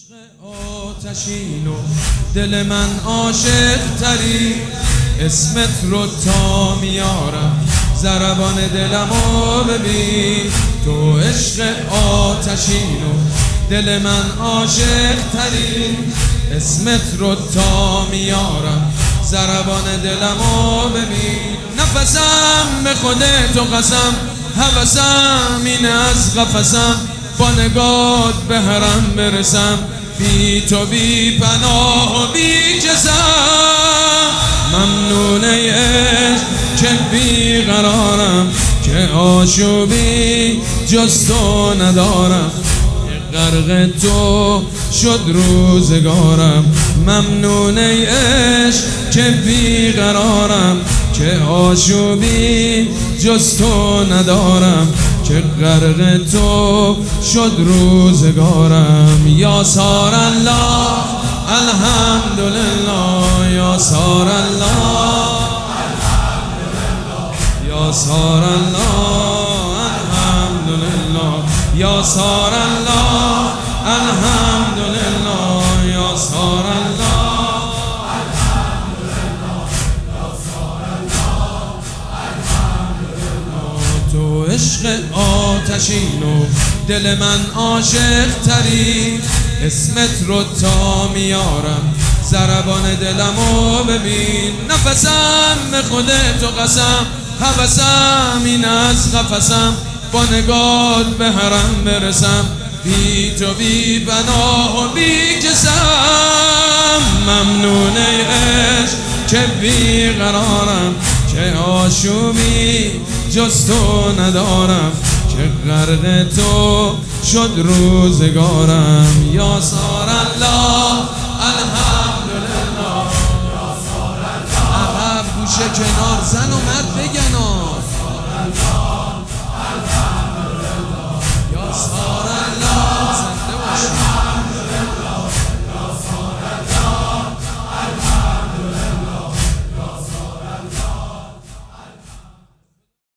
آتشین و دل من عاشق تری، اسمت رو تا میارم ضربان دلمو ببین. تو عشق آتشین و دل من عاشق تری، اسمت رو تا میارم ضربان دلمو ببین. نفسم به خودت قسم، هوسم این از قفسم، با نگات به حرم برسم، بی تو بی پناه و بی جزم. ممنونه عشق که بی قرارم، که آشوبی جز تو ندارم، غرق تو شد روزگارم. ممنونه عشق که بی قرارم، که آشوبی جز تو ندارم، که غرق تو شد روزگارم. یا سار الله الحمدلله، یا سار الله الحمدلله، یا سار الله الحمدلله، یا سار الله الحمدلله، یا سار الله. تو عشق آتشین و دل من عاشق تری، اسمت رو تا میارم ضربان دلمو ببین. نفسم به خودت قسم، هوسم این از قفسم، با نگات به حرم برسم، بی تو بی پناه و بی جسم. ممنونه عشق که بی قرارم، که آشوبی جز تو ندارم، که غرق تو شد روزگارم. یا سار الله الحمدلله، یا سار الله. عقب گوشه کنار زن و مرد بگن.